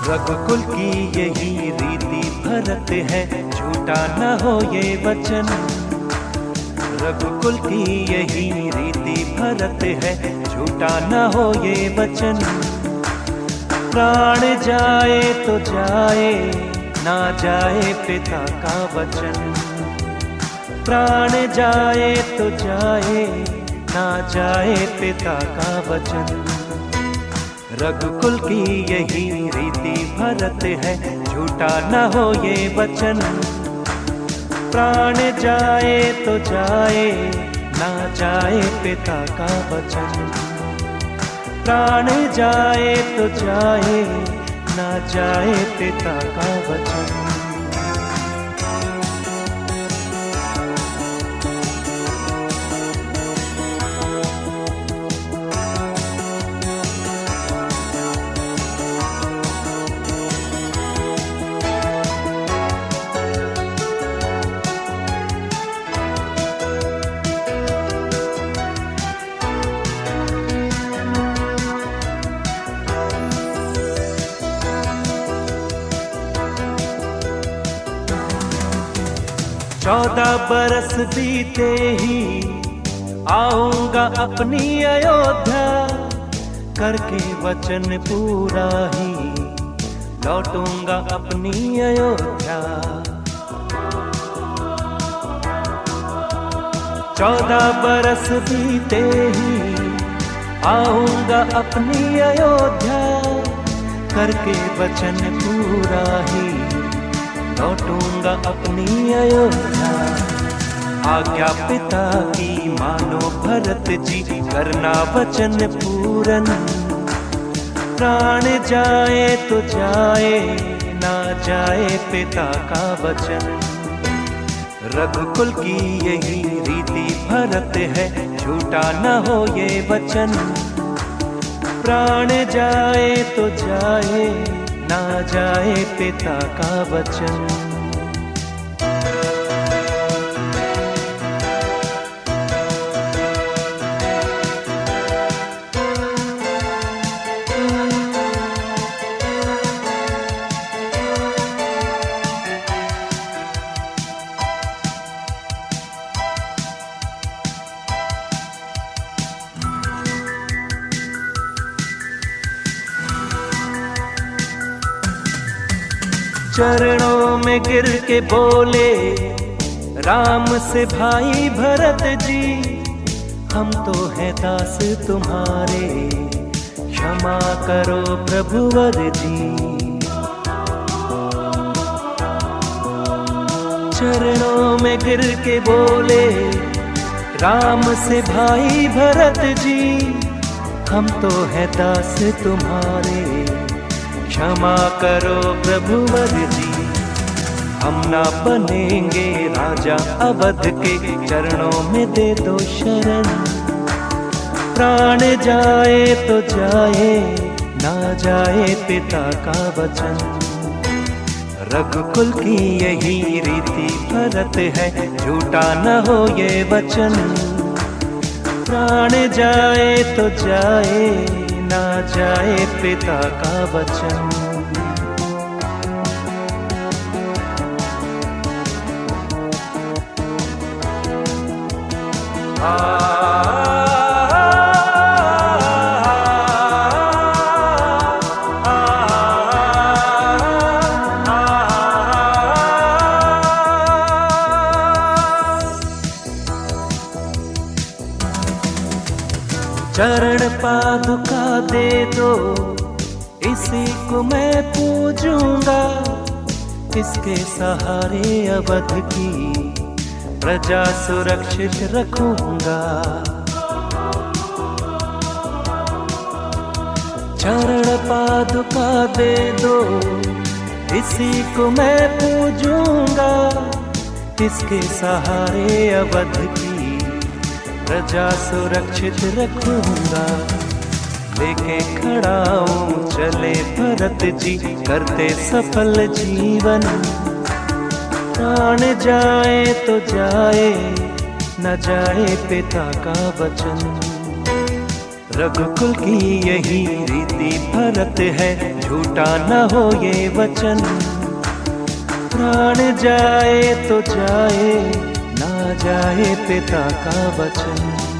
रघुकुल की यही रीति भरत है, झूठा न हो ये वचन। रघुकुल की यही रीति भरत है, झूठा न हो ये वचन। प्राण जाए तो जाए, ना जाए पिता का वचन। प्राण जाए तो जाए, ना जाए पिता का वचन। रघुकुल की यही रीति भरत है, झूठा न हो ये वचन। प्राण जाए तो जाए, ना जाए पिता का वचन। प्राण जाए तो जाए, ना जाए पिता का वचन। चौदह बरस बीते ही आऊंगा अपनी अयोध्या, करके वचन पूरा ही लौटूंगा अपनी अयोध्या। 14 बरस बीते ही आऊंगा अपनी अयोध्या, करके वचन पूरा ही लौटूंगा अपनी अयोध्या। आज्ञा पिता की मानो भरत जी, करना वचन पूरन। प्राण जाए तो जाए, ना जाए पिता का वचन। रघुकुल की यही रीति भरत है, झूठा न हो ये वचन। प्राण जाए तो जाए, ना जाए पिता का वचन। चरणों में गिर के बोले राम से भाई भरत जी, हम तो हैं दास तुम्हारे, क्षमा करो प्रभुवर जी। चरणों में गिर के बोले राम से भाई भरत जी, हम तो हैं दास तुम्हारे, क्षमा करो प्रभुवर जी। हम ना बनेंगे राजा अवध के, चरणों में दे दो शरण। प्राण जाए तो जाए, ना जाए पिता का वचन। रघुकुल की यही रीति भरत है, झूठा न हो ये वचन। प्राण जाए तो जाए, ना जाए पिता का वचन। चरण पादुका दे दो, इसी को मैं पूजूंगा। इसके सहारे अवध की प्रजा सुरक्षित रखूंगा। चरण पादुका दे दो, इसी को मैं पूजूंगा। इसके सहारे अवध की प्रजा सुरक्षित रखूंगा। लेके खड़ा हूँ चले भरत जी, करते सफल जीवन। प्राण जाए तो जाए, न जाए पिता का वचन। रघुकुल की यही रीति रीति भरत है, झूठा न हो ये वचन। प्राण जाए तो जाए, ना जाए पिता का वचन।